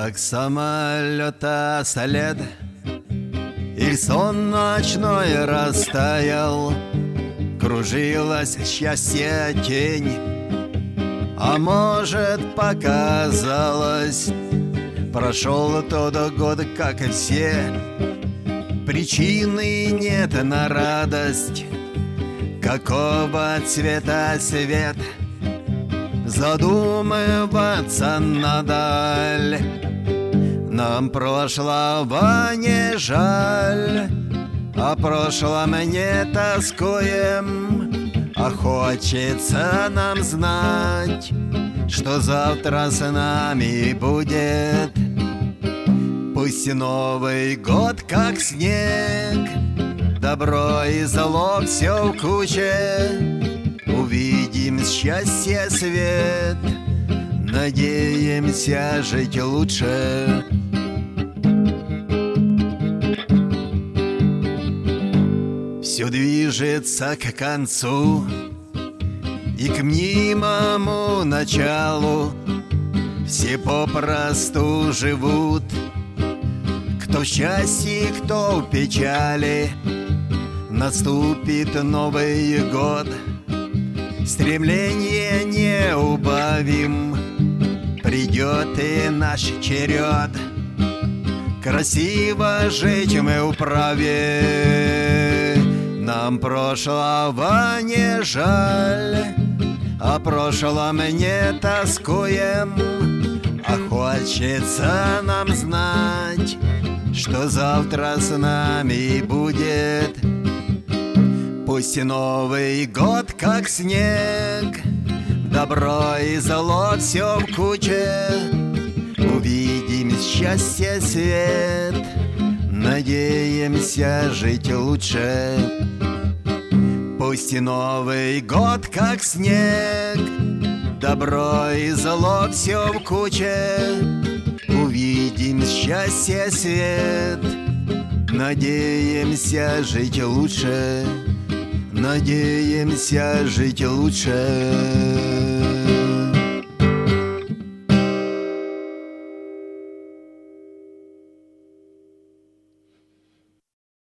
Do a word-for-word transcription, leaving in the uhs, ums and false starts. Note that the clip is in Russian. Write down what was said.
Как самолета след или сон ночной растаял, кружилась счастье тень, а может, показалось, прошел тот год, как и все. Причины нет на радость, какого цвета свет. Задумываться надо, нам прошлого не жаль, о прошлом не тоскуем, а хочется нам знать, что завтра с нами будет. Пусть Новый год как снег, добро и зло все в куче. Увидим счастье свет, надеемся жить лучше. Все движется к концу и к мнимому началу. Все попросту живут, кто в счастье, кто в печали. Наступит Новый год, стремление не убавим, придет и наш черед. Красиво жить мы вправе, нам прошлого не жаль, о прошлом не тоскуем, а хочется нам знать, что завтра с нами будет. Пусть Новый год как снег, добро и зло все в куче. Увидим счастье свет, надеемся жить лучше. Пусть Новый год как снег, добро и зло все в куче. Увидим счастье свет, надеемся жить лучше. Надеемся жить лучше.